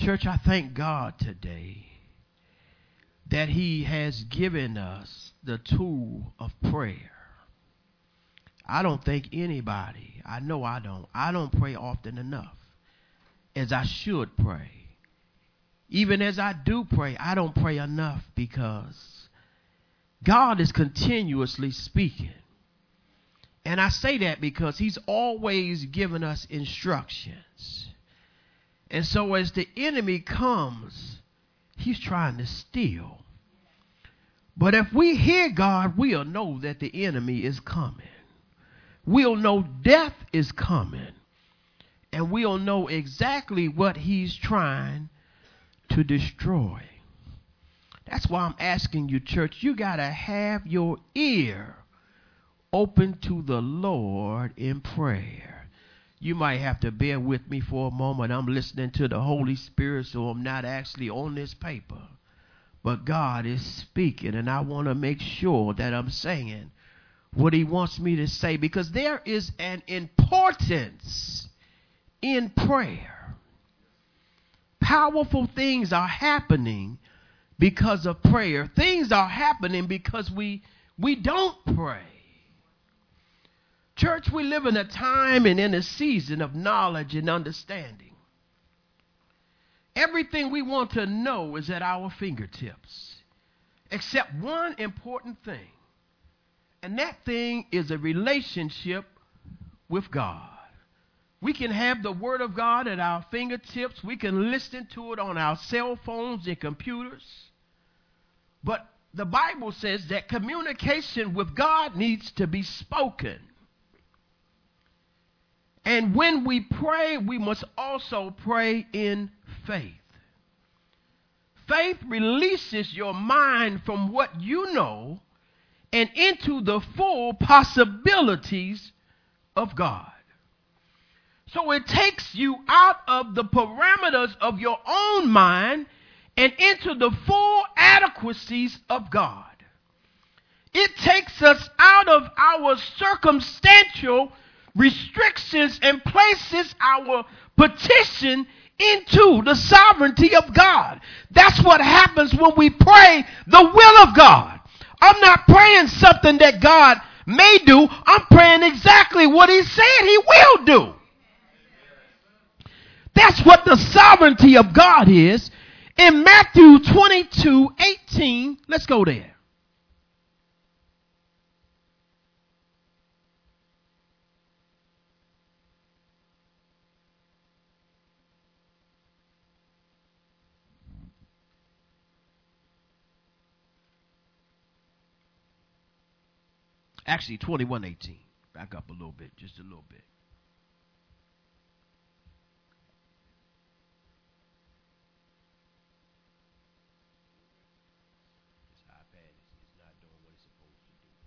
Church, I thank God today that he has given us the tool of prayer. I don't think anybody, I know I don't pray often enough as I should pray. Even as I do pray, I don't pray enough because God is continuously speaking. And I say that because he's always given us instructions. And so as the enemy comes, he's trying to steal. But if we hear God, we'll know that the enemy is coming. We'll know death is coming. And we'll know exactly what he's trying to destroy. That's why I'm asking you, church, you got to have your ear open to the Lord in prayer. You might have to bear with me for a moment. I'm listening to the Holy Spirit, so I'm not actually on this paper. But God is speaking, and I want to make sure that I'm saying what he wants me to say, because there is an importance in prayer. Powerful things are happening because of prayer. Things are happening because we don't pray. Church, we live in a time and in a season of knowledge and understanding. Everything we want to know is at our fingertips, except one important thing, and that thing is a relationship with God. We can have the Word of God at our fingertips. We can listen to it on our cell phones and computers. But the Bible says that communication with God needs to be spoken. And when we pray, we must also pray in faith. Faith releases your mind from what you know and into the full possibilities of God. So it takes you out of the parameters of your own mind and into the full adequacies of God. It takes us out of our circumstantial restrictions and places our petition into the sovereignty of God. That's what happens when we pray the will of God. I'm not praying something that God may do. I'm praying exactly what he said he will do. That's what the sovereignty of God is. In Matthew 22:18, let's go there. Actually, 21:18. Back up a little bit, just a little bit. This iPad is not doing what it's supposed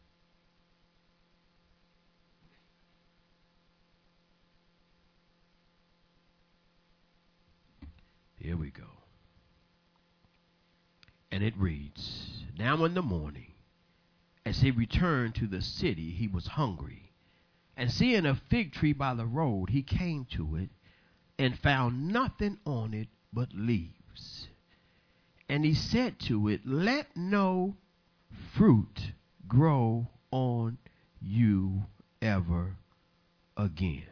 to do. Here we go. And it reads, "Now in the morning, as he returned to the city, he was hungry. And seeing a fig tree by the road, he came to it and found nothing on it but leaves. And he said to it, 'Let no fruit grow on you ever again.'"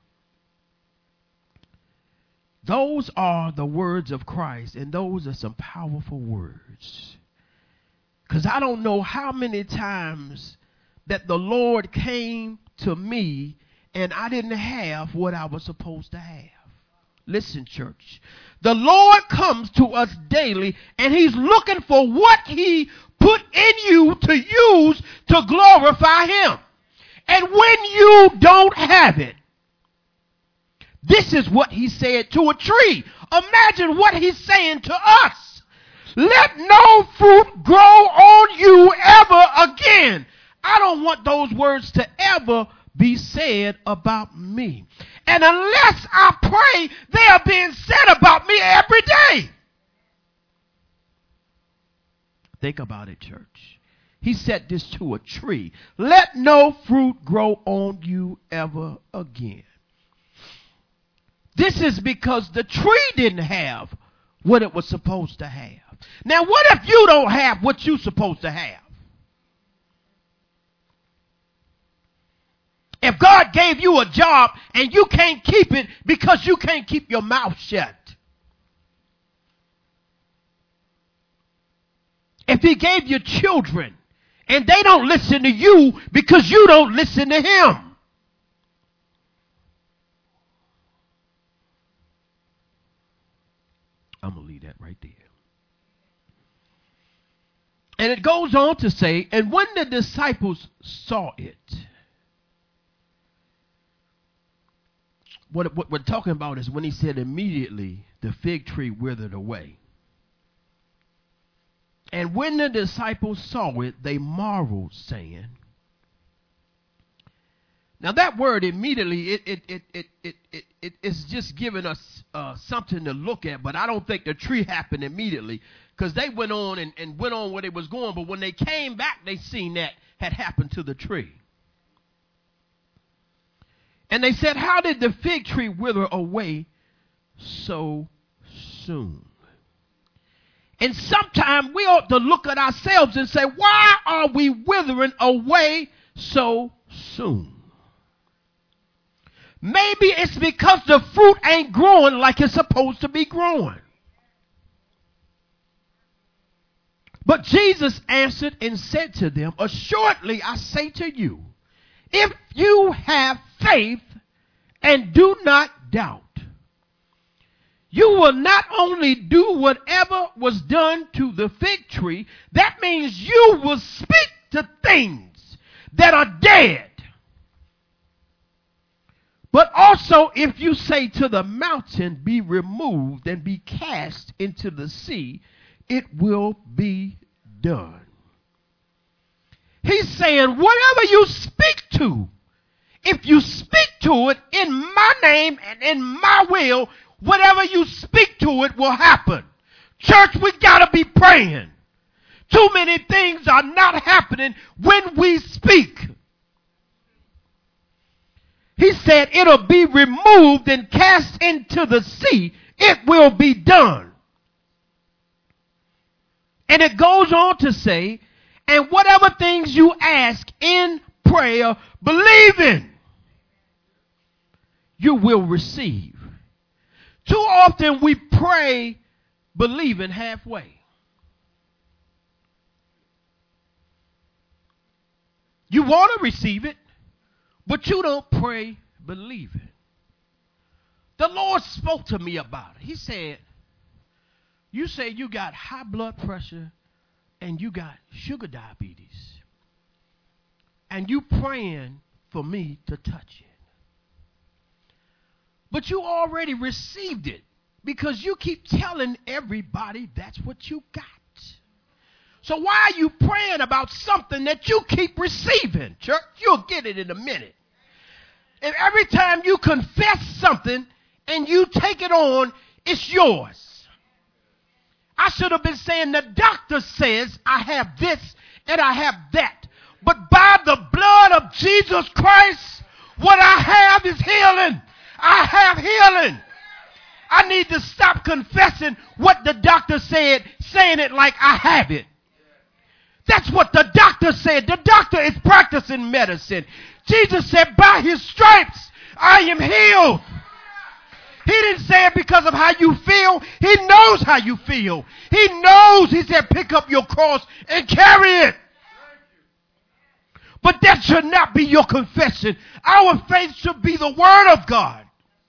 Those are the words of Christ, and those are some powerful words. Because I don't know how many times that the Lord came to me and I didn't have what I was supposed to have. Listen, church. The Lord comes to us daily and he's looking for what he put in you to use to glorify him. And when you don't have it, this is what he said to a tree. Imagine what he's saying to us. Let no fruit grow on you ever again. I don't want those words to ever be said about me. And unless I pray, they are being said about me every day. Think about it, church. He said this to a tree. Let no fruit grow on you ever again. This is because the tree didn't have what it was supposed to have. Now, what if you don't have what you're supposed to have? If God gave you a job and you can't keep it because you can't keep your mouth shut. If he gave you children and they don't listen to you because you don't listen to him. I'm going to leave that right there. And it goes on to say, and when the disciples saw it, what we're talking about is when he said immediately the fig tree withered away. And when the disciples saw it, they marveled, saying, now that word immediately, it's just giving us something to look at, but I don't think the tree happened immediately because they went on and went on where they was going, but when they came back, they seen that had happened to the tree. And they said, how did the fig tree wither away so soon? And sometimes we ought to look at ourselves and say, why are we withering away so soon? Maybe it's because the fruit ain't growing like it's supposed to be growing. But Jesus answered and said to them, assuredly I say to you, if you have faith and do not doubt, you will not only do whatever was done to the fig tree, that means you will speak to things that are dead. But also if you say to the mountain, be removed and be cast into the sea, it will be done. He's saying whatever you speak to, if you speak to it in my name and in my will, whatever you speak to it will happen. Church, we got to be praying. Too many things are not happening when we speak. He said it'll be removed and cast into the sea. It will be done. And it goes on to say, and whatever things you ask in prayer, believe in, you will receive. Too often we pray believing halfway. You want to receive it, but you don't pray believing. The Lord spoke to me about it. He said, you say you got high blood pressure and you got sugar diabetes. And you praying for me to touch it. But you already received it because you keep telling everybody that's what you got. So why are you praying about something that you keep receiving, church? You'll get it in a minute. And every time you confess something and you take it on, it's yours. I should have been saying the doctor says I have this and I have that. But by the blood of Jesus Christ, what I have is healing. I have healing. I need to stop confessing what the doctor said, saying it like I have it. That's what the doctor said. The doctor is practicing medicine. Jesus said, by his stripes, I am healed. He didn't say it because of how you feel. He knows how you feel. He knows, he said, pick up your cross and carry it. But that should not be your confession. Our faith should be the word of God.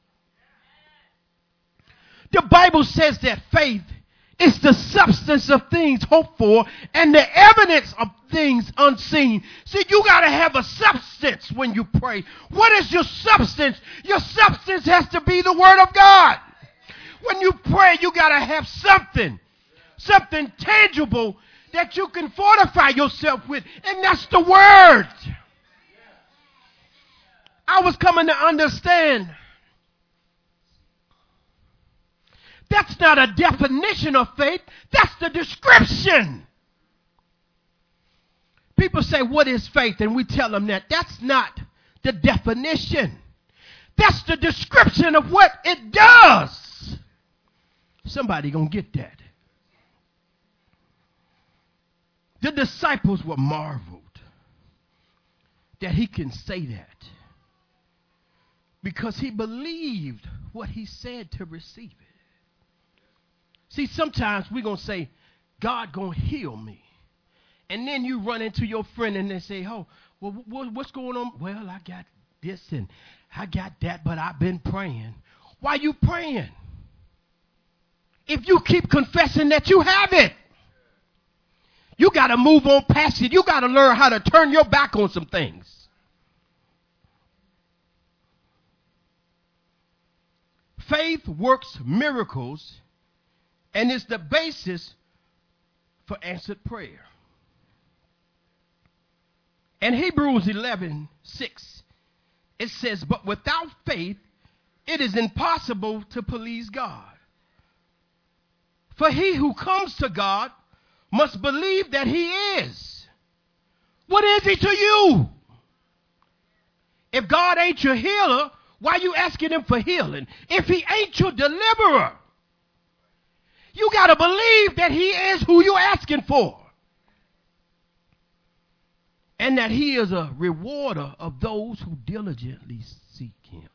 The Bible says that faith is the substance of things hoped for and the evidence of things unseen. See, you got to have a substance when you pray. What is your substance? Your substance has to be the word of God. When you pray, you got to have something tangible that you can fortify yourself with, and that's the word. I was coming to understand that's not a definition of faith. That's the description. People say, what is faith? And we tell them that that's not the definition. That's the description of what it does. Somebody gonna get that. The disciples were marveled that he can say that because he believed what he said to receive it. See, sometimes we're going to say, God going to heal me. And then you run into your friend and they say, oh, well, what's going on? Well, I got this and I got that, but I've been praying. Why you praying? If you keep confessing that you have it, you got to move on past it. You got to learn how to turn your back on some things. Faith works miracles and is the basis for answered prayer. In Hebrews 11:6, it says, but without faith, it is impossible to please God. For he who comes to God must believe that he is. What is he to you? If God ain't your healer, why are you asking him for healing? If he ain't your deliverer, you got to believe that he is who you're asking for. And that he is a rewarder of those who diligently seek him.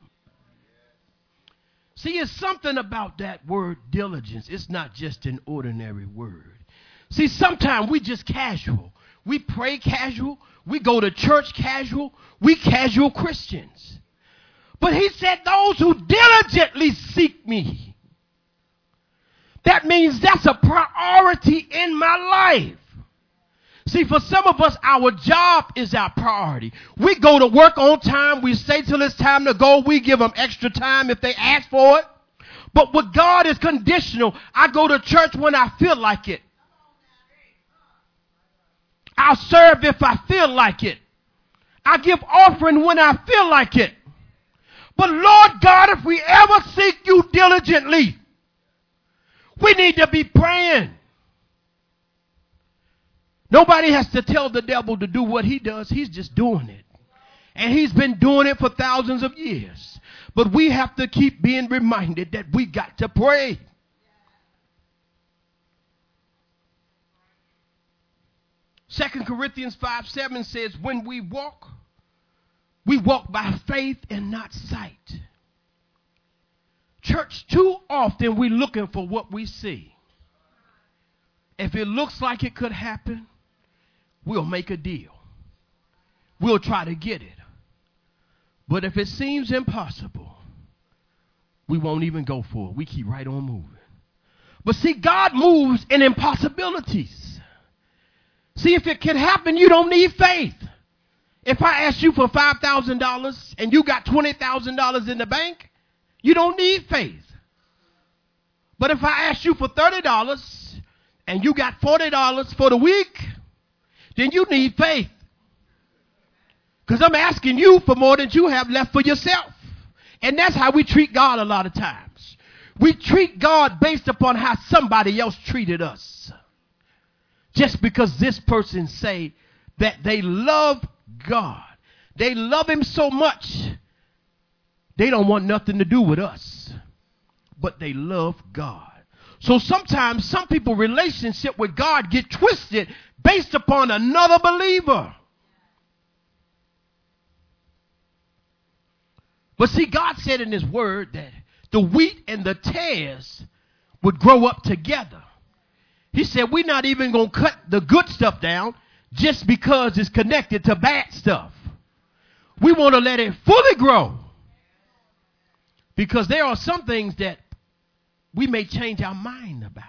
See, it's something about that word diligence. It's not just an ordinary word. See, sometimes we just casual. We pray casual. We go to church casual. We casual Christians. But he said those who diligently seek me. That means that's a priority in my life. See, for some of us, our job is our priority. We go to work on time. We stay till it's time to go. We give them extra time if they ask for it. But with God is conditional. I go to church when I feel like it. I'll serve if I feel like it. I give offering when I feel like it. But Lord God, if we ever seek you diligently, we need to be praying. Nobody has to tell the devil to do what he does. He's just doing it. And he's been doing it for thousands of years. But we have to keep being reminded that we got to pray. Second Corinthians 5:7 says, when we walk by faith and not sight. Church, too often we're looking for what we see. If it looks like it could happen, we'll make a deal. We'll try to get it. But if it seems impossible, we won't even go for it. We keep right on moving. But see, God moves in impossibilities. See, if it can happen, you don't need faith. If I ask you for $5,000 and you got $20,000 in the bank, you don't need faith. But if I ask you for $30 and you got $40 for the week, then you need faith. Because I'm asking you for more than you have left for yourself. And that's how we treat God a lot of times. We treat God based upon how somebody else treated us. Just because this person say that they love God. They love him so much, they don't want nothing to do with us. But they love God. So sometimes some people's relationship with God get twisted based upon another believer. But see, God said in his word that the wheat and the tares would grow up together. He said we're not even going to cut the good stuff down just because it's connected to bad stuff. We want to let it fully grow. Because there are some things that we may change our mind about.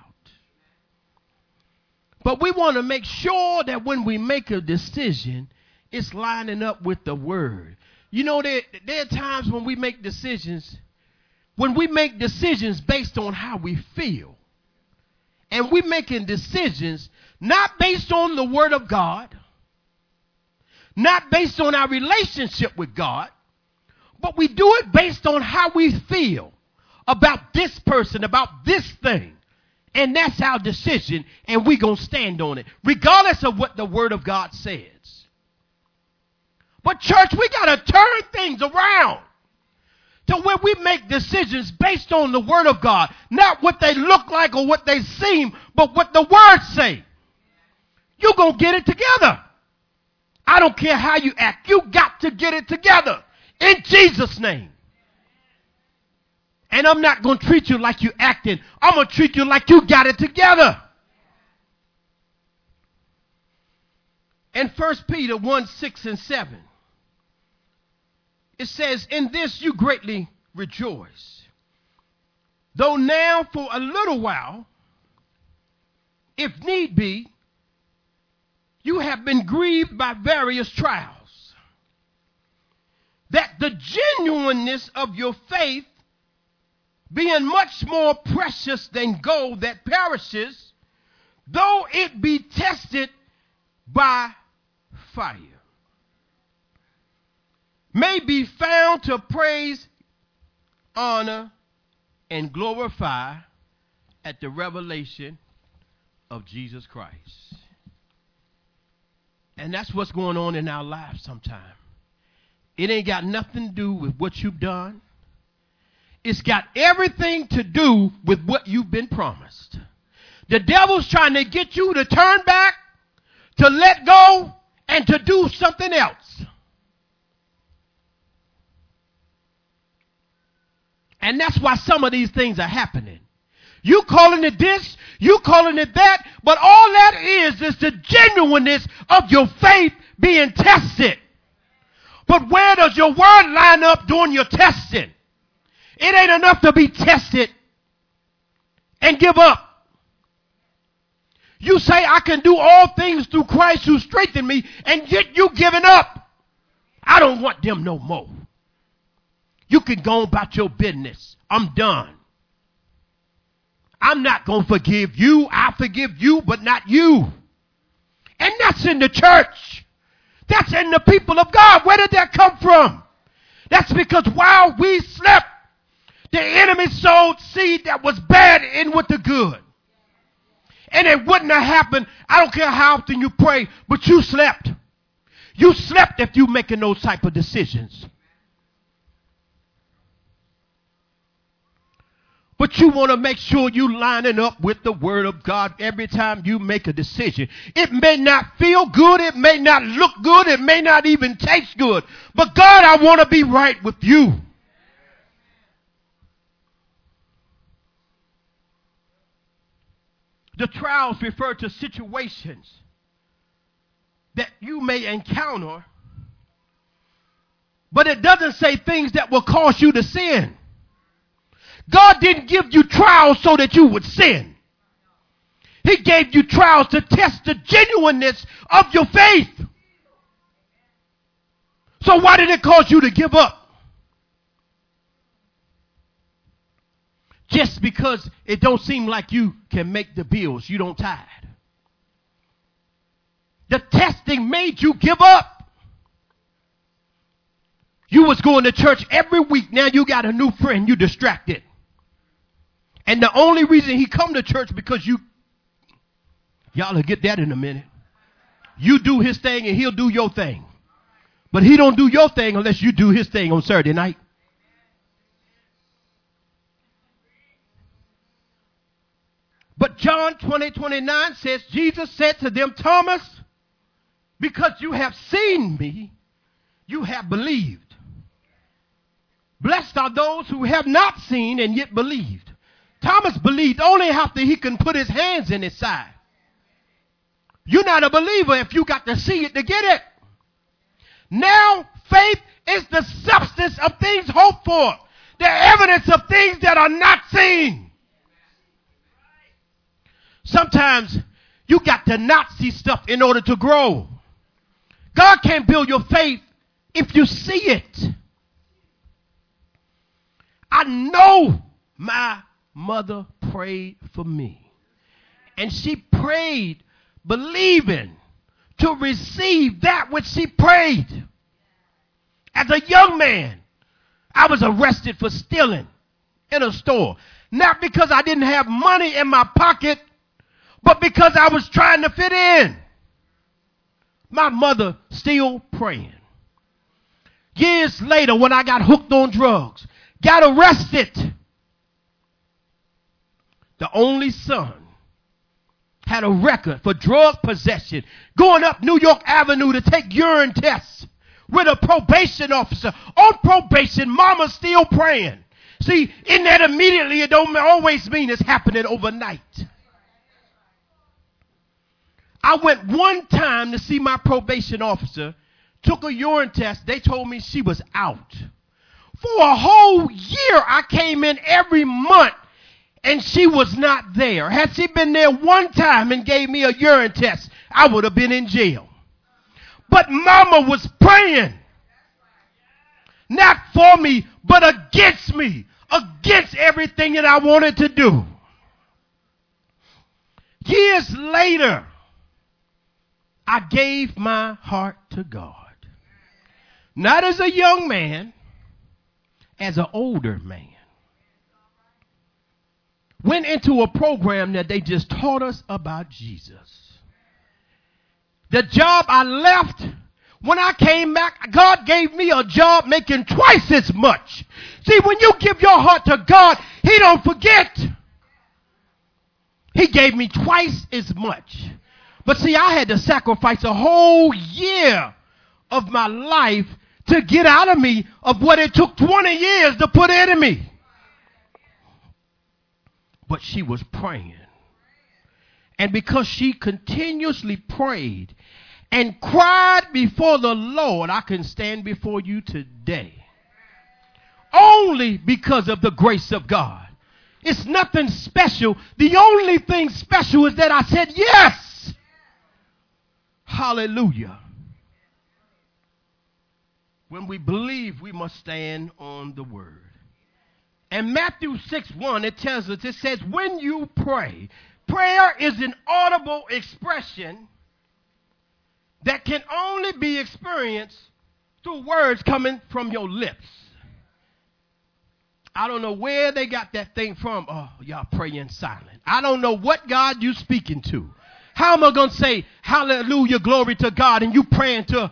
But we want to make sure that when we make a decision, it's lining up with the word. You know, there are times when we make decisions based on how we feel. And we're making decisions not based on the word of God, not based on our relationship with God, but we do it based on how we feel about this person, about this thing. And that's our decision, and we're going to stand on it, regardless of what the word of God says. But church, we got to turn things around. to where we make decisions based on the word of God, not what they look like or what they seem, but what the words say. You're going to get it together. I don't care how you act. You got to get it together in Jesus' name. And I'm not going to treat you like you're acting. I'm going to treat you like you got it together. In 1 Peter 1, 6 and 7, it says, in this you greatly rejoice, though now for a little while, if need be, you have been grieved by various trials, that the genuineness of your faith, being much more precious than gold that perishes, though it be tested by fire, may be found to praise, honor, and glorify at the revelation of Jesus Christ. And that's what's going on in our lives sometimes. It ain't got nothing to do with what you've done. It's got everything to do with what you've been promised. The devil's trying to get you to turn back, to let go, and to do something else. And that's why some of these things are happening. You calling it this, you calling it that, but all that is the genuineness of your faith being tested. But where does your word line up during your testing? It ain't enough to be tested and give up. You say, I can do all things through Christ who strengthened me, and yet you giving up. I don't want them no more. You can go about your business. I'm done. I'm not going to forgive you. I forgive you, but not you. And that's in the church. That's in the people of God. Where did that come from? That's because while we slept, the enemy sowed seed that was bad in with the good. And it wouldn't have happened. I don't care how often you pray, but you slept. You slept if you're making those type of decisions. But you want to make sure you lining up with the word of God every time you make a decision. It may not feel good. It may not look good. It may not even taste good. But God, I want to be right with you. The trials refer to situations that you may encounter, but it doesn't say things that will cause you to sin. God didn't give you trials so that you would sin. He gave you trials to test the genuineness of your faith. So why did it cause you to give up? Just because it don't seem like you can make the bills, you don't tithe. The testing made you give up. You was going to church every week. Now you got a new friend. You distracted. And the only reason he come to church because y'all will get that in a minute. You do his thing and he'll do your thing. But he don't do your thing unless you do his thing on Saturday night. But John 20:29 says, Jesus said to them, Thomas, because you have seen me, you have believed. Blessed are those who have not seen and yet believed. Thomas believed only after he can put his hands in his side. You're not a believer if you got to see it to get it. Now, faith is the substance of things hoped for, the evidence of things that are not seen. Sometimes you got to not see stuff in order to grow. God can't build your faith if you see it. I know my mother prayed for me. And she prayed believing to receive that which she prayed. As a young man, I was arrested for stealing in a store. Not because I didn't have money in my pocket, but because I was trying to fit in. My mother still praying. Years later, when I got hooked on drugs, got arrested. The only son had a record for drug possession, going up New York Avenue to take urine tests with a probation officer. On probation, mama's still praying. See, in that immediately, it don't always mean it's happening overnight. I went one time to see my probation officer, took a urine test. They told me she was out. For a whole year, I came in every month, and she was not there. Had she been there one time and gave me a urine test, I would have been in jail. But mama was praying. Not for me, but against me. Against everything that I wanted to do. Years later, I gave my heart to God. Not as a young man, as an older man. Went into a program that they just taught us about Jesus. The job I left, when I came back, God gave me a job making twice as much. See, when you give your heart to God, He don't forget. He gave me twice as much. But see, I had to sacrifice a whole year of my life to get out of me of what it took 20 years to put into me. But she was praying. And because she continuously prayed and cried before the Lord, I can stand before you today. Only because of the grace of God. It's nothing special. The only thing special is that I said yes. Hallelujah. When we believe, we must stand on the word. And Matthew 6:1, it tells us, it says, when you pray, prayer is an audible expression that can only be experienced through words coming from your lips. I don't know where they got that thing from. Oh, y'all praying silent. I don't know what God you speaking to. How am I going to say hallelujah, glory to God, and you praying to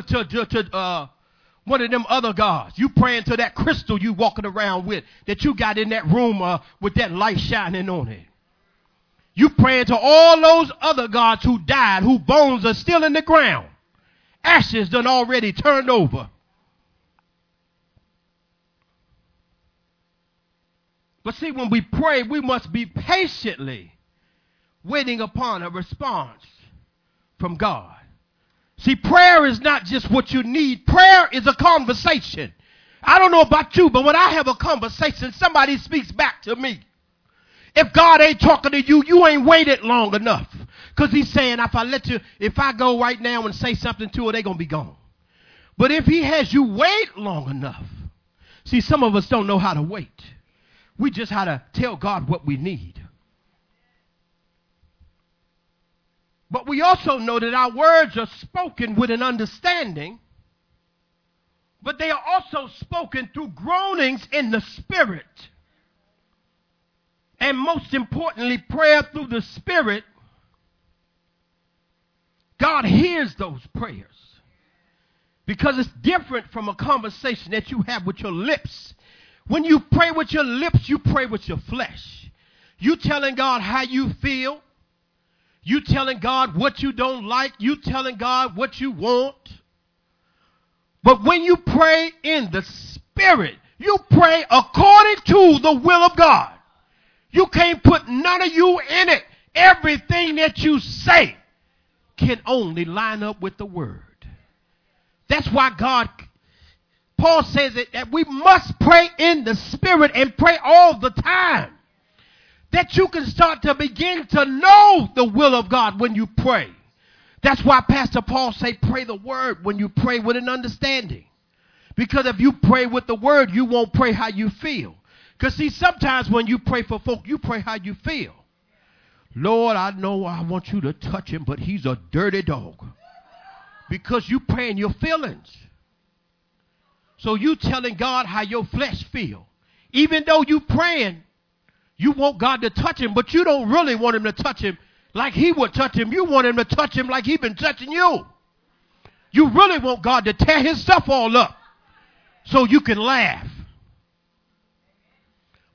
one of them other gods? You praying to that crystal you walking around with that you got in that room with that light shining on it. You praying to all those other gods who died, whose bones are still in the ground. Ashes done already turned over. But see, when we pray, we must be patiently waiting upon a response from God. See, prayer is not just what you need. Prayer is a conversation. I don't know about you, but when I have a conversation, somebody speaks back to me. If God ain't talking to you, you ain't waited long enough. Because He's saying, if I go right now and say something to her, they're going to be gone. But if He has you wait long enough, see, some of us don't know how to wait. We just how to tell God what we need. But we also know that our words are spoken with an understanding, but they are also spoken through groanings in the Spirit. And most importantly, prayer through the Spirit, God hears those prayers. Because it's different from a conversation that you have with your lips. When you pray with your lips, you pray with your flesh. You telling God how you feel. You telling God what you don't like. You telling God what you want. But when you pray in the Spirit, you pray according to the will of God. You can't put none of you in it. Everything that you say can only line up with the word. That's why Paul says that we must pray in the Spirit and pray all the time. That you can start to begin to know the will of God when you pray. That's why Pastor Paul say pray the word when you pray with an understanding. Because if you pray with the word, you won't pray how you feel. Because see, sometimes when you pray for folk, you pray how you feel. Lord, I know I want you to touch him, but he's a dirty dog. Because you praying your feelings. So you telling God how your flesh feel. Even though you praying, you want God to touch him, but you don't really want him to touch him like he would touch him. You want him to touch him like he been touching you. You really want God to tear his stuff all up so you can laugh.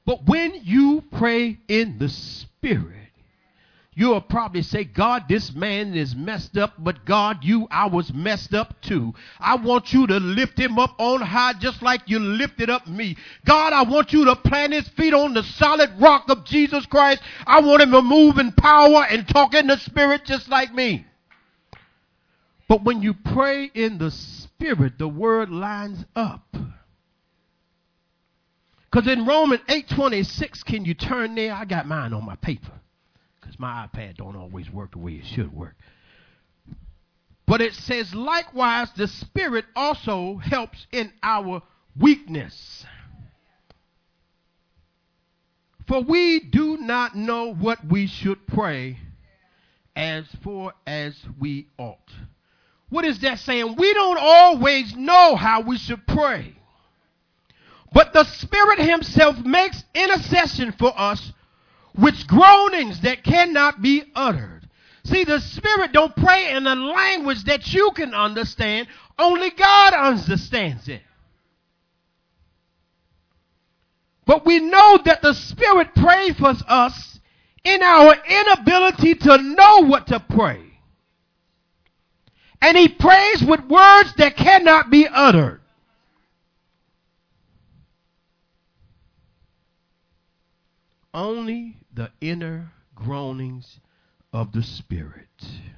But when you pray in the Spirit, you'll probably say, God, this man is messed up, but God, I was messed up too. I want you to lift him up on high just like you lifted up me. God, I want you to plant his feet on the solid rock of Jesus Christ. I want him to move in power and talk in the Spirit just like me. But when you pray in the Spirit, the word lines up. Because in Romans 8:26, can you turn there? I got mine on my paper. Because my iPad don't always work the way it should work. But it says, likewise, the Spirit also helps in our weakness. For we do not know what we should pray as we ought. What is that saying? We don't always know how we should pray. But the Spirit himself makes intercession for us with groanings that cannot be uttered. See, the Spirit don't pray in a language that you can understand. Only God understands it. But we know that the Spirit prays for us in our inability to know what to pray. And he prays with words that cannot be uttered. Only the inner groanings of the Spirit.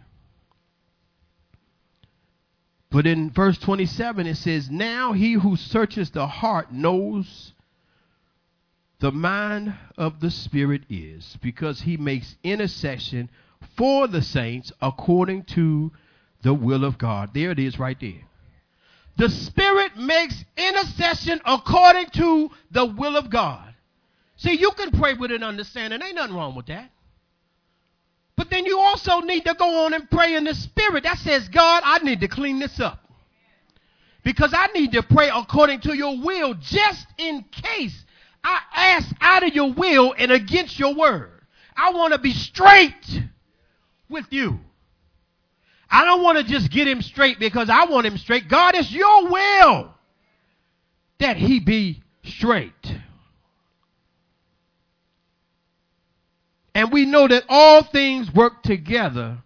But in verse 27 it says, now he who searches the heart knows the mind of the Spirit is, because he makes intercession for the saints according to the will of God. There it is right there. The Spirit makes intercession according to the will of God. See, you can pray with an understanding. Ain't nothing wrong with that. But then you also need to go on and pray in the Spirit. That says, God, I need to clean this up. Because I need to pray according to your will, just in case I ask out of your will and against your word. I want to be straight with you. I don't want to just get him straight because I want him straight. God, it's your will that he be straight. And we know that all things work together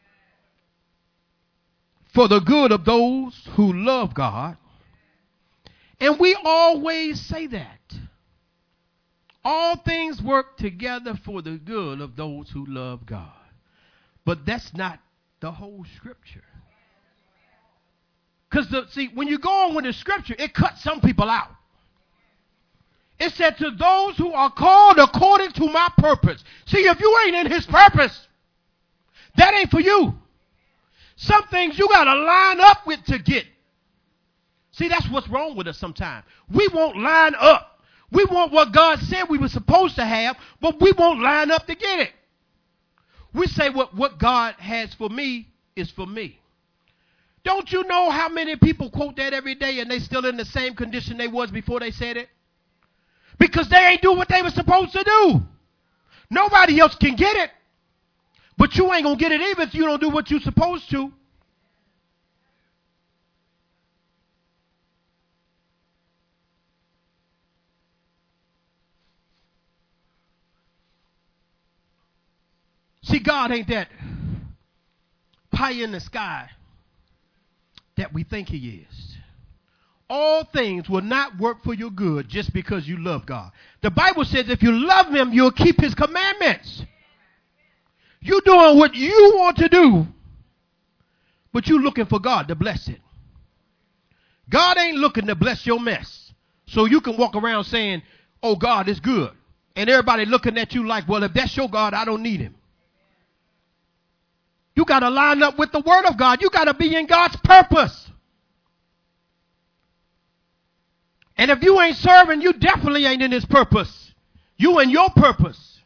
for the good of those who love God. And we always say that. All things work together for the good of those who love God. But that's not the whole scripture. Because, see, when you go on with the scripture, it cuts some people out. It said, to those who are called according to my purpose. See, if you ain't in his purpose, that ain't for you. Some things you got to line up with to get. See, that's what's wrong with us sometimes. We won't line up. We want what God said we were supposed to have, but we won't line up to get it. We say what God has for me is for me. Don't you know how many people quote that every day and they still in the same condition they was before they said it? Because they ain't doing what they were supposed to do. Nobody else can get it. But you ain't going to get it even if you don't do what you're supposed to. See, God ain't that pie in the sky that we think he is. All things will not work for your good just because you love God. The Bible says if you love him, you'll keep his commandments. You're doing what you want to do, but you're looking for God to bless it. God ain't looking to bless your mess. So you can walk around saying, oh, God is good. And everybody looking at you like, well, if that's your God, I don't need him. You got to line up with the word of God. You got to be in God's purpose. And if you ain't serving, you definitely ain't in his purpose. You in your purpose.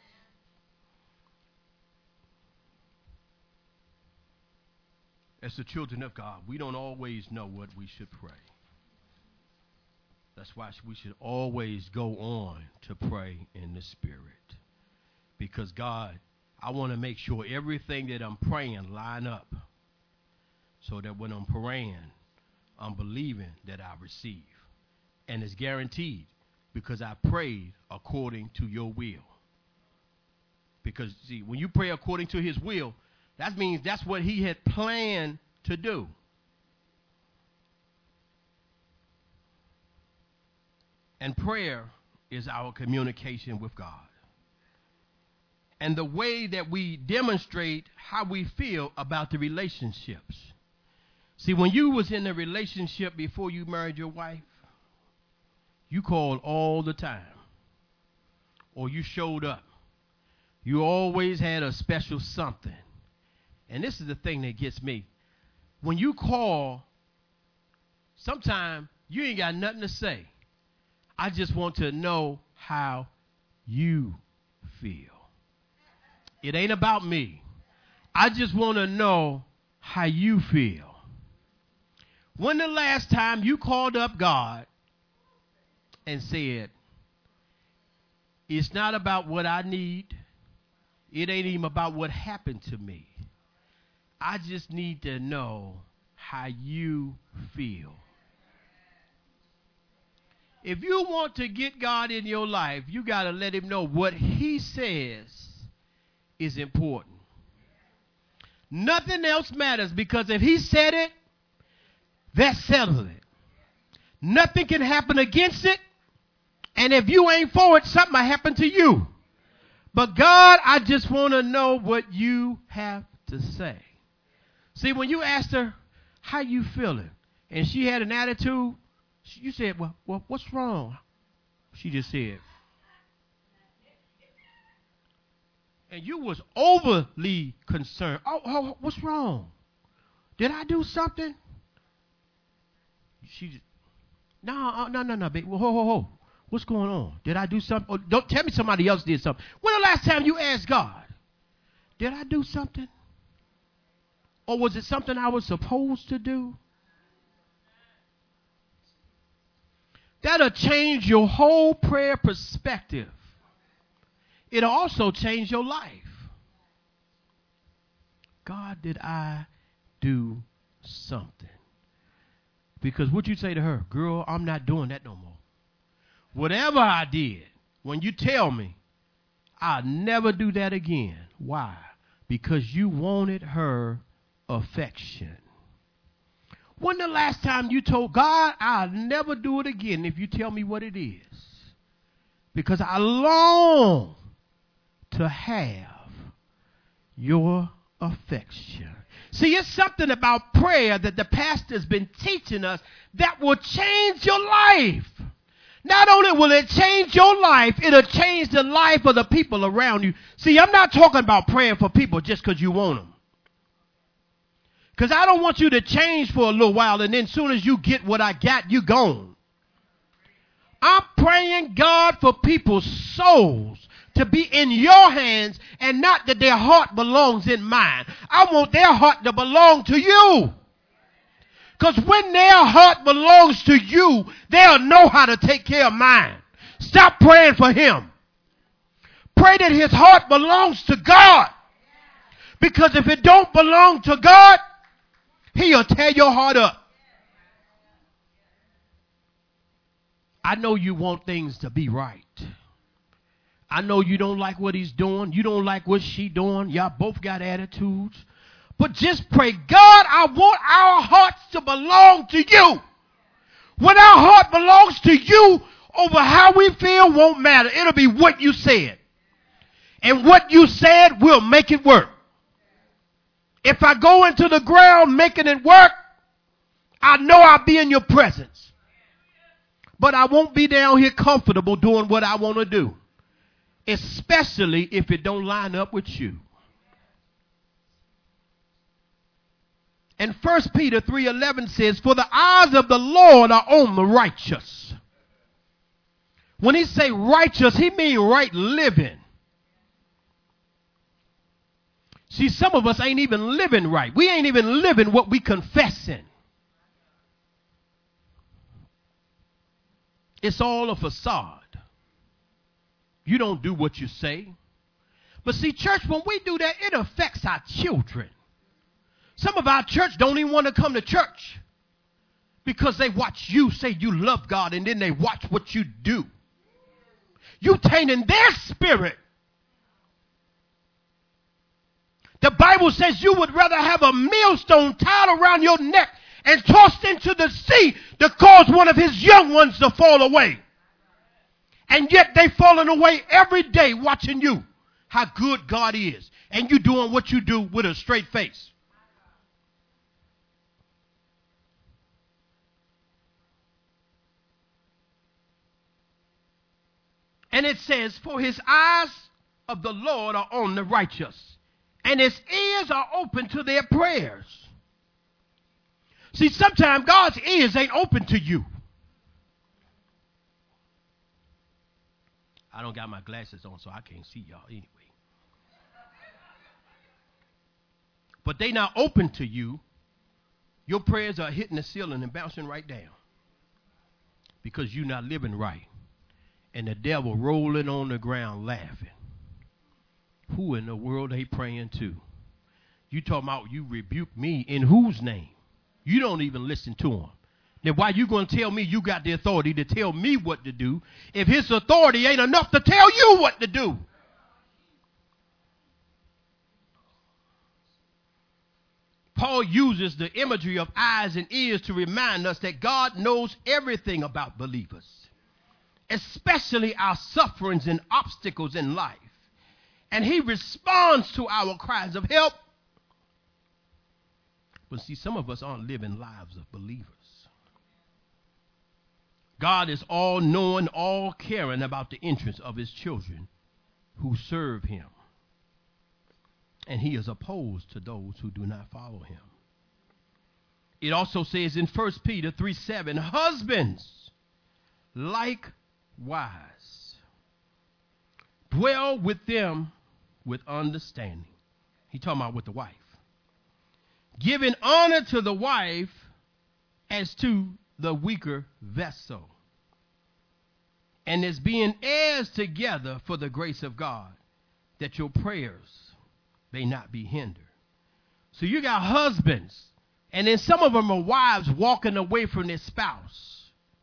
As the children of God, we don't always know what we should pray. That's why we should always go on to pray in the Spirit. Because God, I want to make sure everything that I'm praying line up so that when I'm praying, I'm believing that I receive. And it's guaranteed because I prayed according to your will. Because, see, when you pray according to his will, that means that's what he had planned to do. And prayer is our communication with God. And the way that we demonstrate how we feel about the relationships. See, when you was in a relationship before you married your wife, you called all the time. Or you showed up. You always had a special something. And this is the thing that gets me. When you call, sometimes you ain't got nothing to say. I just want to know how you feel. It ain't about me. I just want to know how you feel. When the last time you called up God and said, it's not about what I need. It ain't even about what happened to me. I just need to know how you feel. If you want to get God in your life, you got to let him know what he says is important. Nothing else matters, because if he said it, that settles it. Nothing can happen against it. And if you ain't for it, something might happen to you. But God, I just want to know what you have to say. See, when you asked her, how you feeling? And she had an attitude, you said, well, what's wrong? She just said. And you was overly concerned. Oh, what's wrong? Did I do something? She just, no, baby. Whoa. What's going on? Did I do something? Oh, don't tell me somebody else did something. When the last time you asked God, did I do something? Or was it something I was supposed to do? That'll change your whole prayer perspective. It'll also change your life. God, did I do something? Because what you say to her, girl, I'm not doing that no more. Whatever I did, when you tell me, I'll never do that again. Why? Because you wanted her affection. When the last time you told God, I'll never do it again if you tell me what it is? Because I long to have your affection. See, it's something about prayer that the pastor's been teaching us that will change your life. Not only will it change your life, it'll change the life of the people around you. See, I'm not talking about praying for people just because you want them. Because I don't want you to change for a little while and then as soon as you get what I got, you gone. I'm praying, God, for people's souls to be in your hands and not that their heart belongs in mine. I want their heart to belong to you. Because when their heart belongs to you, they'll know how to take care of mine. Stop praying for him. Pray that his heart belongs to God. Because if it don't belong to God, he'll tear your heart up. I know you want things to be right. I know you don't like what he's doing. You don't like what she's doing. Y'all both got attitudes. But just pray, God, I want our hearts to belong to you. When our heart belongs to you, over how we feel won't matter. It'll be what you said. And what you said will make it work. If I go into the ground making it work, I know I'll be in your presence. But I won't be down here comfortable doing what I want to do. Especially if it don't line up with you. And 1 Peter 3:11 says, for the eyes of the Lord are on the righteous. When he say righteous, he mean right living. See, some of us ain't even living right. We ain't even living what we confessing. It's all a facade. You don't do what you say. But see, church, when we do that, it affects our children. Some of our church don't even want to come to church because they watch you say you love God and then they watch what you do. You tainting their spirit. The Bible says you would rather have a millstone tied around your neck and tossed into the sea to cause one of his young ones to fall away. And yet they falling away every day watching you, how good God is. And you doing what you do with a straight face. And it says, for his eyes of the Lord are on the righteous, and his ears are open to their prayers. See, sometimes God's ears ain't open to you. I don't got my glasses on, so I can't see y'all anyway. But they not open to you. Your prayers are hitting the ceiling and bouncing right down because you're not living right. And the devil rolling on the ground laughing. Who in the world they praying to? You talking about you rebuke me in whose name? You don't even listen to him. Then why you going to tell me you got the authority to tell me what to do if his authority ain't enough to tell you what to do? Paul uses the imagery of eyes and ears to remind us that God knows everything about believers, especially our sufferings and obstacles in life. And he responds to our cries of help. But see, some of us aren't living lives of believers. God is all knowing, all caring about the interests of his children who serve him. And he is opposed to those who do not follow him. It also says in 1 Peter 3:7, husbands, likewise, dwell with them with understanding. He talking about with the wife. Giving honor to the wife as to the weaker vessel. And as being heirs together for the grace of God, that your prayers may not be hindered. So you got husbands, and then some of them are wives walking away from their spouse.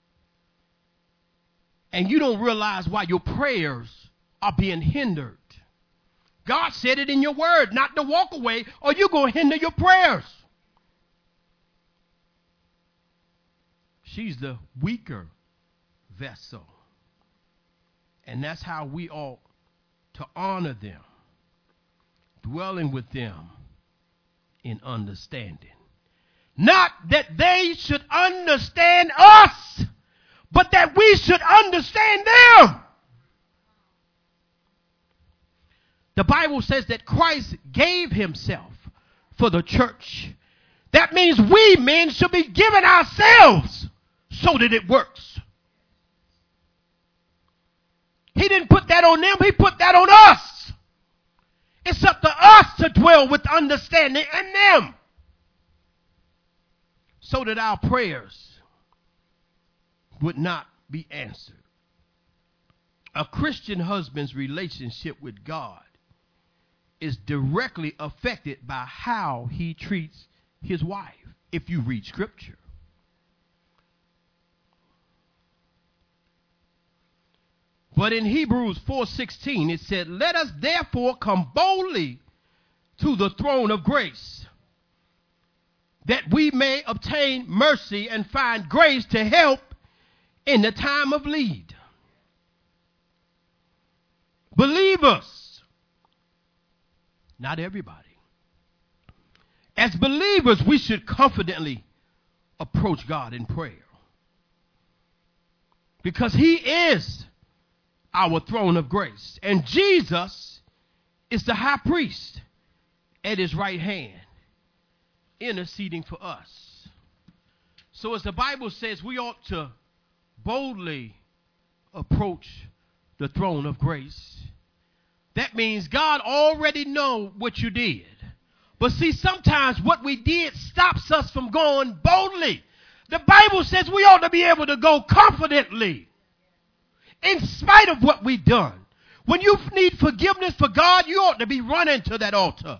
And you don't realize why your prayers are being hindered. God said it in your word not to walk away or you're going to hinder your prayers. She's the weaker vessel. And that's how we ought to honor them, dwelling with them in understanding. Not that they should understand us, but that we should understand them. The Bible says that Christ gave himself for the church. That means we men should be giving ourselves so that it works. He didn't put that on them. He put that on us. It's up to us to dwell with understanding in them so that our prayers would not be answered. A Christian husband's relationship with God is directly affected by how he treats his wife, if you read scripture. But in Hebrews 4:16, it said, let us therefore come boldly to the throne of grace, that we may obtain mercy and find grace to help in the time of need. Believers, not everybody. As believers, we should confidently approach God in prayer, because he is our throne of grace. And Jesus is the high priest at his right hand, interceding for us. So as the Bible says, we ought to boldly approach the throne of grace. That means God already knows what you did. But see, sometimes what we did stops us from going boldly. The Bible says we ought to be able to go confidently in spite of what we've done. When you need forgiveness for God, you ought to be running to that altar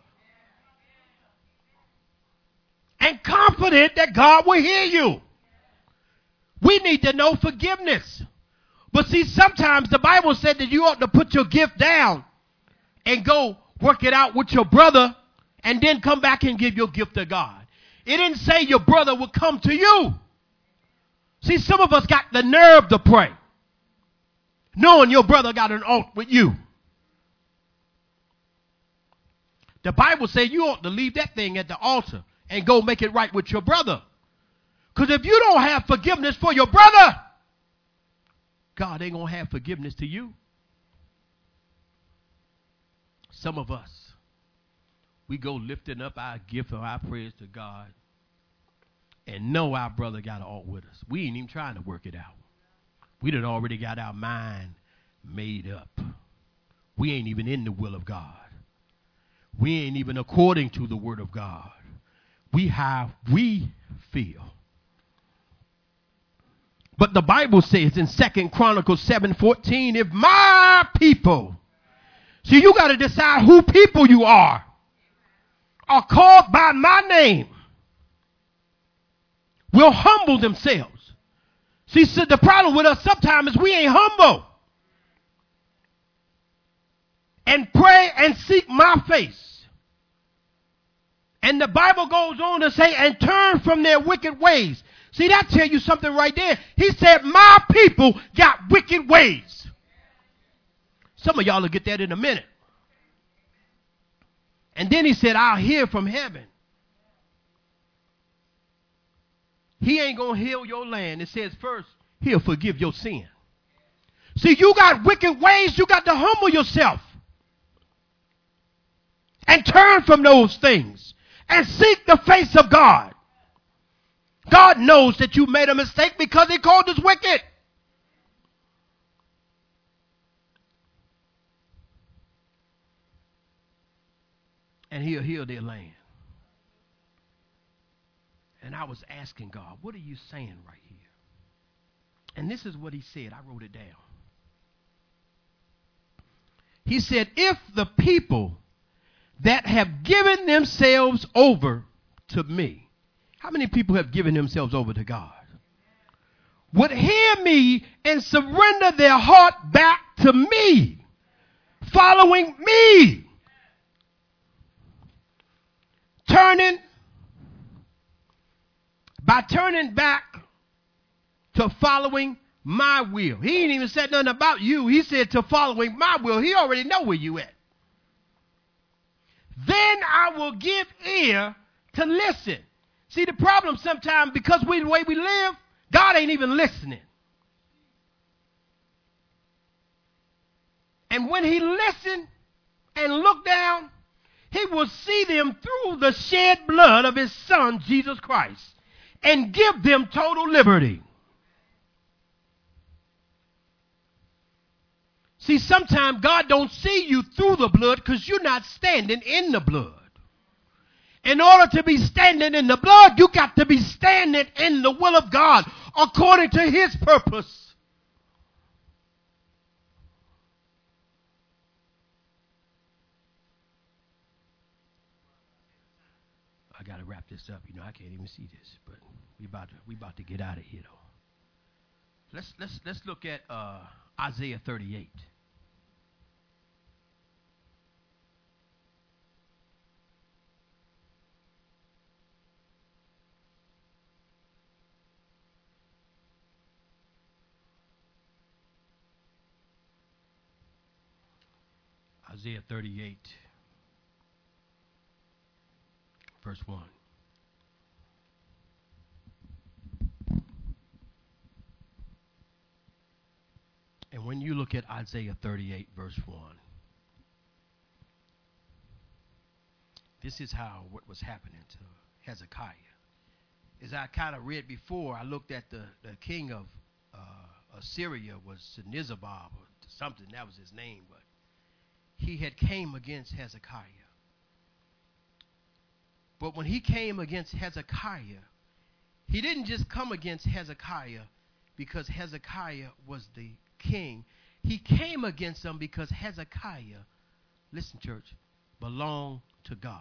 and confident that God will hear you. We need to know forgiveness. But see, sometimes the Bible said that you ought to put your gift down and go work it out with your brother and then come back and give your gift to God. It didn't say your brother would come to you. See, some of us got the nerve to pray, knowing your brother got an alt with you. The Bible says you ought to leave that thing at the altar and go make it right with your brother. Because if you don't have forgiveness for your brother, God ain't going to have forgiveness to you. Some of us, we go lifting up our gift or our prayers to God and know our brother got an alt with us. We ain't even trying to work it out. We done already got our mind made up. We ain't even in the will of God. We ain't even according to the word of God. We feel. But the Bible says in 2 Chronicles 7:14, if my people, see, you got to decide who people you are called by my name, will humble themselves. See, so the problem with us sometimes is we ain't humble. And pray and seek my face. And the Bible goes on to say, and turn from their wicked ways. See, that tell you something right there. He said, my people got wicked ways. Some of y'all will get that in a minute. And then he said, I'll hear from heaven. He ain't going to heal your land. It says first, he'll forgive your sin. See, you got wicked ways. You got to humble yourself. And turn from those things. And seek the face of God. God knows that you made a mistake because he called us wicked. And he'll heal their land. And I was asking God, what are you saying right here? And this is what he said. I wrote it down. He said, if the people that have given themselves over to me. How many people have given themselves over to God? Would hear me and surrender their heart back to me. Following me. By turning back to following my will. He ain't even said nothing about you. He said to following my will. He already know where you at. Then I will give ear to listen. See, the problem sometimes, because the way we live, God ain't even listening. And when he listened and looked down, he will see them through the shed blood of his son, Jesus Christ, and give them total liberty. See, sometimes God don't see you through the blood because you're not standing in the blood. In order to be standing in the blood, you got to be standing in the will of God according to his purpose. I got to wrap this up. You know, I can't even see this, but we about to get out of here though. Let's look at Isaiah 38. Isaiah 38, verse 1. And when you look at Isaiah 38, verse 1, this is what was happening to Hezekiah. As I kind of read before, I looked at the king of Assyria was Sennacherib or something. That was his name, but he had came against Hezekiah. But when he came against Hezekiah, he didn't just come against Hezekiah because Hezekiah was the king. He came against him because Hezekiah, listen church, belonged to God.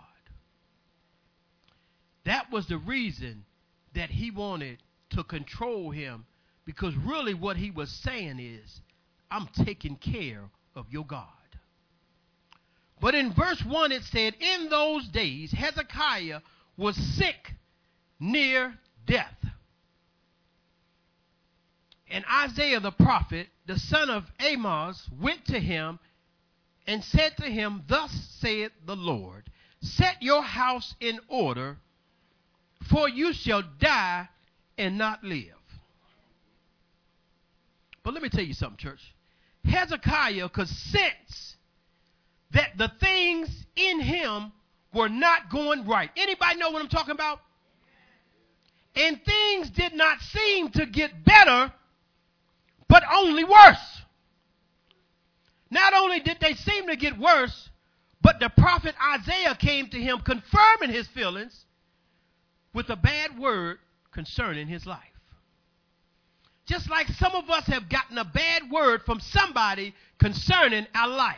That was the reason that he wanted to control him, Because really what he was saying is, I'm taking care of your God. But in verse 1 it said, in those days Hezekiah was sick near death. And Isaiah the prophet, the son of Amoz, went to him and said to him, thus saith the Lord, set your house in order, for you shall die and not live. But let me tell you something, church. Hezekiah could sense that the things in him were not going right. Anybody know what I'm talking about? And things did not seem to get better, but only worse. Not only did they seem to get worse, but the prophet Isaiah came to him confirming his feelings with a bad word concerning his life. Just like some of us have gotten a bad word from somebody concerning our life.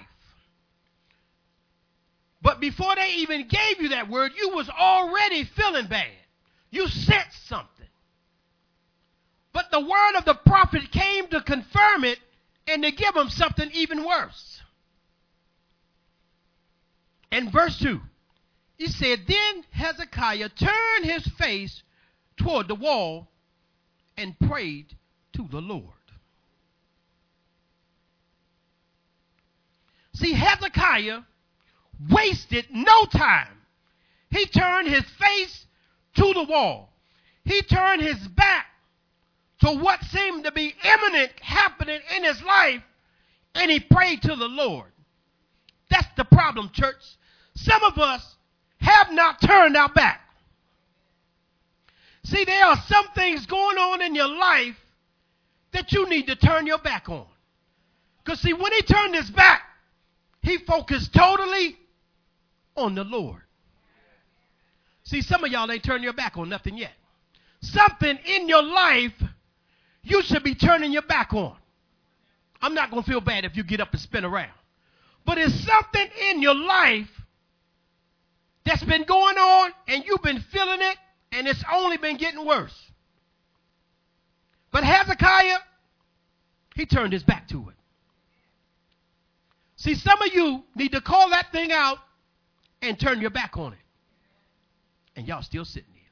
But before they even gave you that word, you was already feeling bad. You sensed something. But the word of the prophet came to confirm it and to give him something even worse. In verse 2, he said, then Hezekiah turned his face toward the wall and prayed to the Lord. See, Hezekiah wasted no time. He turned his face to the wall. He turned his back to what seemed to be imminent happening in his life, and he prayed to the Lord. That's the problem, church. Some of us have not turned our back. See, there are some things going on in your life that you need to turn your back on. Because see, when he turned his back, he focused totally on the Lord. See, some of y'all ain't turned your back on nothing yet. Something in your life you should be turning your back on. I'm not going to feel bad if you get up and spin around. But it's something in your life that's been going on and you've been feeling it and it's only been getting worse. But Hezekiah, he turned his back to it. See, some of you need to call that thing out and turn your back on it. And y'all still sitting here.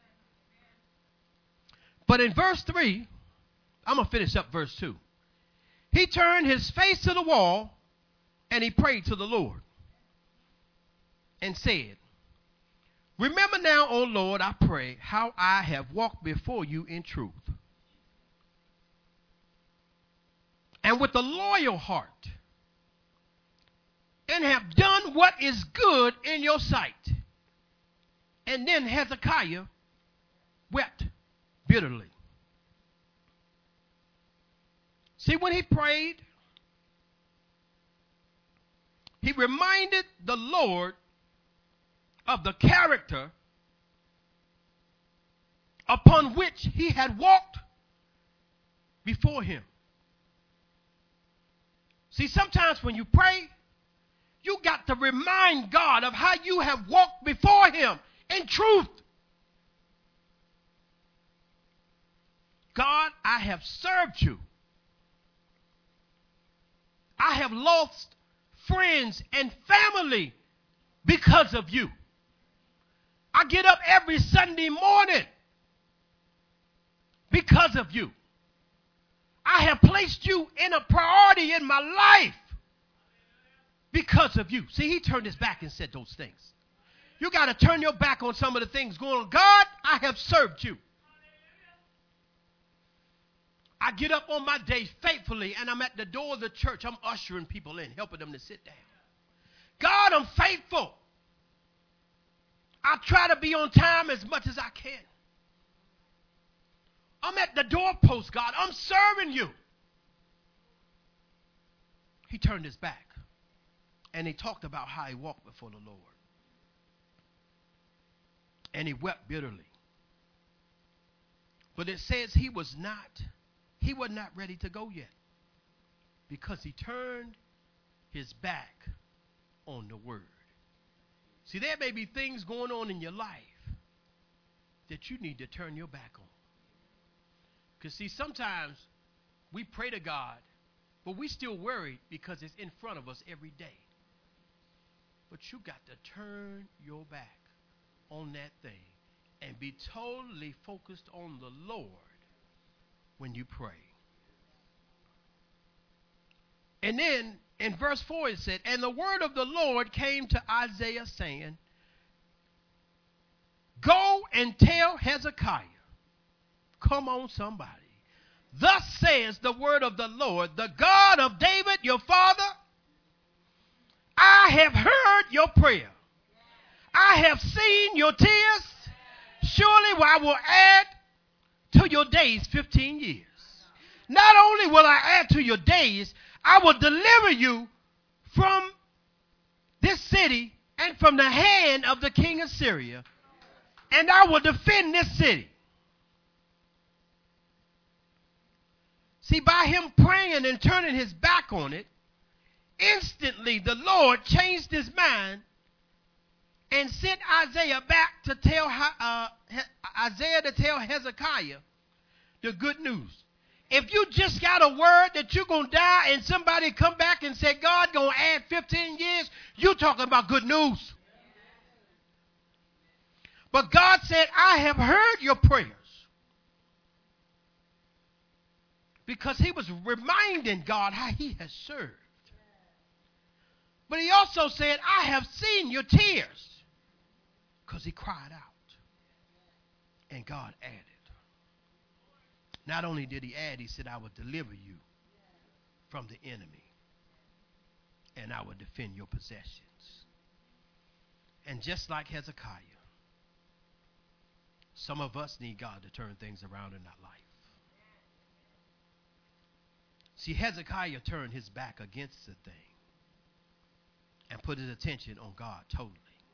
But in verse 3, I'm going to finish up verse 2. He turned his face to the wall and he prayed to the Lord and said, remember now, O Lord, I pray, how I have walked before you in truth and with a loyal heart, and have done what is good in your sight. And then Hezekiah wept bitterly. See, when he prayed, he reminded the Lord of the character upon which he had walked before him. See, sometimes when you pray, you got to remind God of how you have walked before him in truth. God, I have served you. I have lost friends and family because of you. I get up every Sunday morning because of you. I have placed you in a priority in my life because of you. See, he turned his back and said those things. You got to turn your back on some of the things going on. God, I have served you. I get up on my day faithfully and I'm at the door of the church. I'm ushering people in, helping them to sit down. God, I'm faithful. I try to be on time as much as I can. I'm at the doorpost, God. I'm serving you. He turned his back and he talked about how he walked before the Lord. And he wept bitterly. But it says he was not ready to go yet because he turned his back on the word. See, there may be things going on in your life that you need to turn your back on. Because, see, sometimes we pray to God, but we still worried because it's in front of us every day. But you got to turn your back on that thing and be totally focused on the Lord when you pray. And then in verse 4 it said, and the word of the Lord came to Isaiah saying, go and tell Hezekiah. Come on, somebody. Thus says the word of the Lord, the God of David, your father, I have heard your prayer. I have seen your tears. Surely I will add to your days 15 years. Not only will I add to your days, I will deliver you from this city and from the hand of the king of Syria, and I will defend this city. See, by him praying and turning his back on it, instantly the Lord changed his mind and sent Isaiah back to tell Hezekiah the good news. If you just got a word that you're going to die and somebody come back and say God going to add 15 years, you're talking about good news. But God said, I have heard your prayers. Because he was reminding God how he has served. But he also said, I have seen your tears. Because he cried out. And God added. Not only did he add, he said, I will deliver you from the enemy. And I will defend your possessions. And just like Hezekiah, some of us need God to turn things around in our life. See, Hezekiah turned his back against the thing and put his attention on God totally.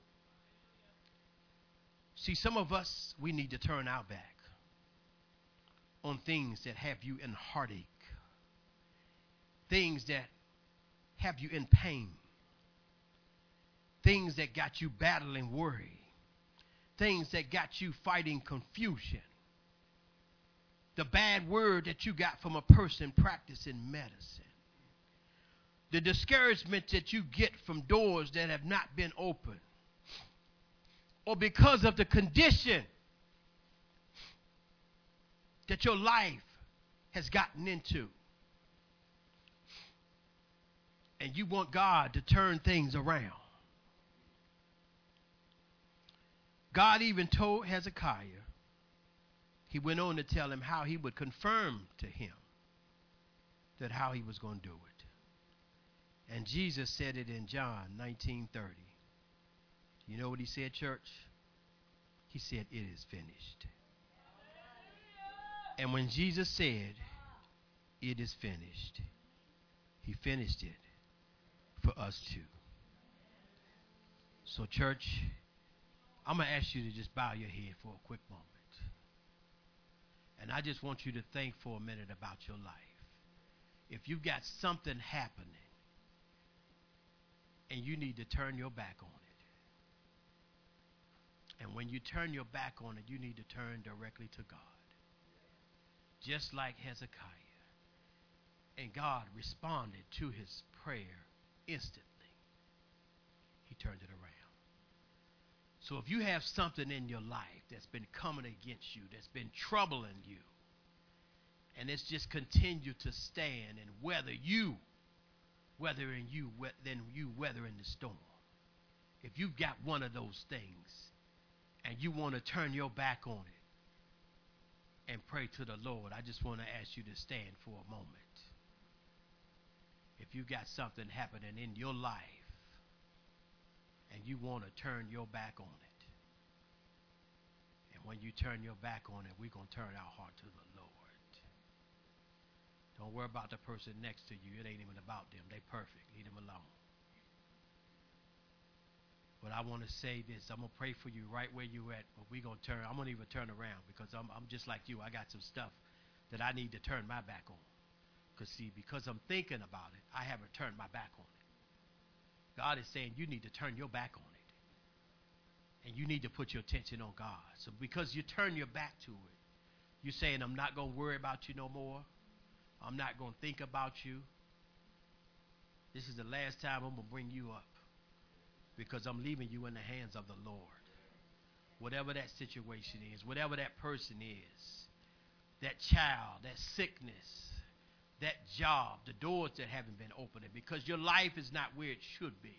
See, some of us, we need to turn our back on things that have you in heartache, things that have you in pain, things that got you battling worry, things that got you fighting confusion, the bad word that you got from a person practicing medicine, the discouragement that you get from doors that have not been opened, or because of the condition that your life has gotten into. And you want God to turn things around. God even told Hezekiah, he went on to tell him how he would confirm to him that how he was going to do it. And Jesus said it in John 19:30. You know what he said, church? He said, it is finished. And when Jesus said, it is finished, he finished it for us too. So, church, I'm going to ask you to just bow your head for a quick moment. And I just want you to think for a minute about your life. If you've got something happening and you need to turn your back on it. And when you turn your back on it, you need to turn directly to God. Just like Hezekiah. And God responded to his prayer instantly. He turned it around. So if you have something in your life that's been coming against you, that's been troubling you, and it's just continued to stand and weathering you weathering the storm. If you've got one of those things and you want to turn your back on it and pray to the Lord, I just want to ask you to stand for a moment. If you got something happening in your life and you want to turn your back on it, and when you turn your back on it, we're going to turn our heart to the Lord. Don't worry about the person next to you. It ain't even about them. They perfect. Leave them alone. But I want to say this. I'm going to pray for you right where you at. But we're going to turn. I'm going to even turn around because I'm just like you. I got some stuff that I need to turn my back on. Because I'm thinking about it, I haven't turned my back on it. God is saying you need to turn your back on it. And you need to put your attention on God. So because you turn your back to it, You're saying, I'm not going to worry about you no more. I'm not going to think about you. This is the last time I'm going to bring you up, because I'm leaving you in the hands of the Lord. Whatever that situation is, whatever that person is, that child, that sickness, that job, the doors that haven't been opening, because your life is not where it should be.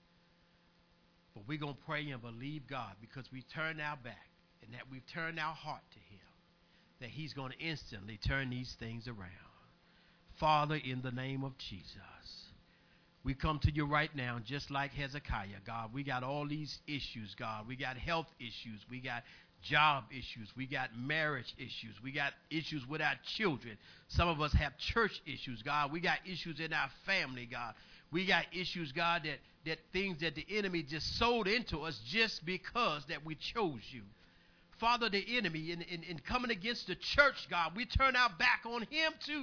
But we're going to pray and believe God, because we turn our back and that we've turned our heart to him, that he's going to instantly turn these things around. Father, in the name of Jesus, we come to you right now, just like Hezekiah, God. We got all these issues, God. We got health issues. We got job issues. We got marriage issues. We got issues with our children. Some of us have church issues, God. We got issues in our family, God. We got issues, God, that things that the enemy just sold into us just because that we chose you. Father, the enemy, in coming against the church, God, we turn our back on him too.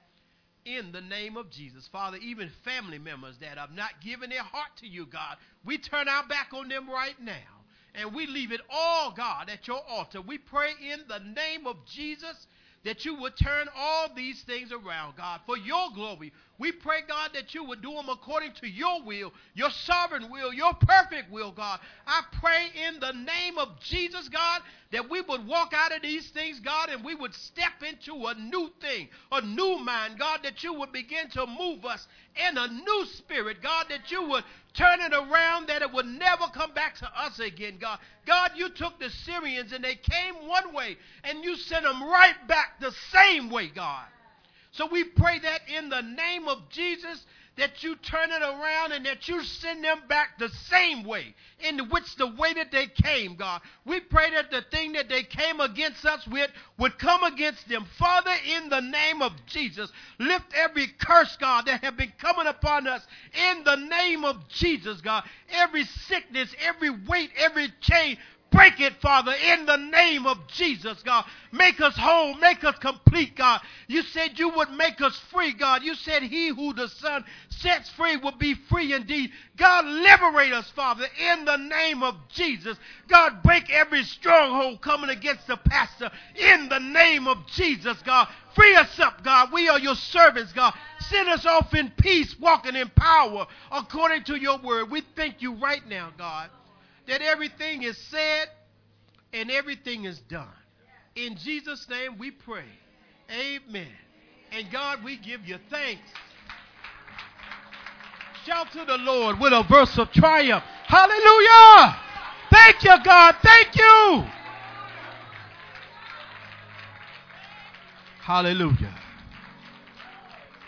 In the name of Jesus. Father, even family members that have not given their heart to you, God, we turn our back on them right now. And we leave it all, God, at your altar. We pray in the name of Jesus that you would turn all these things around, God, for your glory. We pray, God, that you would do them according to your will, your sovereign will, your perfect will, God. I pray in the name of Jesus, God, that we would walk out of these things, God, and we would step into a new thing, a new mind, God, that you would begin to move us in a new spirit, God, that you would turn it around, that it would never come back to us again, God. God, you took the Syrians and they came one way, and you sent them right back the same way, God. So we pray that in the name of Jesus, that you turn it around and that you send them back the same way, in which the way that they came, God. We pray that the thing that they came against us with would come against them. Father, in the name of Jesus, lift every curse, God, that have been coming upon us in the name of Jesus, God. Every sickness, every weight, every chain, break it, Father, in the name of Jesus, God. Make us whole. Make us complete, God. You said you would make us free, God. You said he who the Son sets free will be free indeed. God, liberate us, Father, in the name of Jesus. God, break every stronghold coming against the pastor in the name of Jesus, God. Free us up, God. We are your servants, God. Send us off in peace, walking in power according to your word. We thank you right now, God, that everything is said and everything is done. In Jesus' name we pray. Amen. And God, we give you thanks. Shout to the Lord with a verse of triumph. Hallelujah! Thank you, God. Thank you. Hallelujah.